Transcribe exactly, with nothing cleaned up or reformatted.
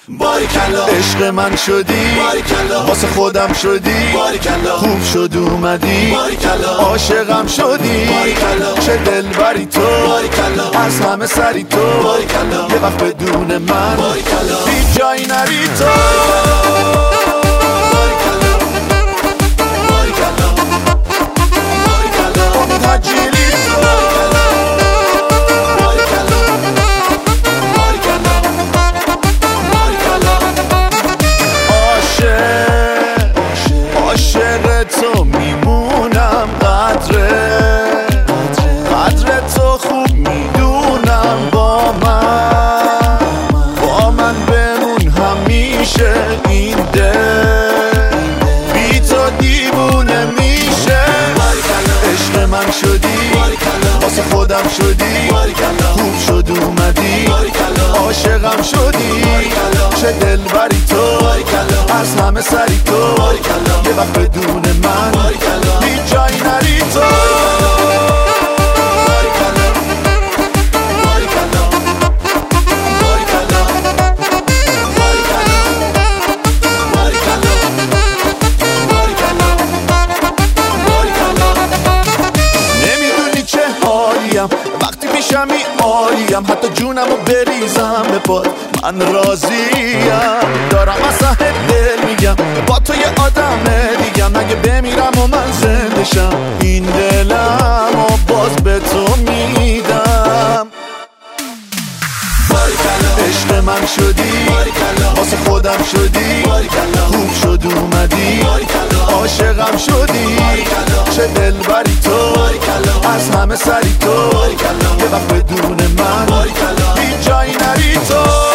باریکلا عشق من شدی، باریکلا واسه خودم شدی، باریکلا خوب شد اومدی، باریکلا عاشقم شدی، باریکلا چه دلبری تو، باریکلا از همه سری تو، باریکلا یه وقت بدون من باریکلا هیچ جایی نری تو. عاشق تو میمونم، قدره قدر تو خوب میدونم، با من با من بمون همیشه، این دل بی تو دیوونه میشه. عشق من شدی، واسه خودم شدی، خوب شد اومدی، عاشقم شدی، چه دلبری تو، از همه سری تو، یه وقت بدون من هیچ جایی نری تو. نمیدونی چه حالیم وقتی پیشمی، عالیم، حتی جونمو بریزم به پات من راضیم، دارم از ته دل میگم با تو یه آدم دیگم، اگه بمیرم و من زنده شم این دلم و باز به تو میدم. عشق من شدی، واسه خودم شدی، خوب شد اومدی، عاشقم شدی، چه دلبری تو، از همه سری تو، یه وقت بدون من هیچ جایی نری تو.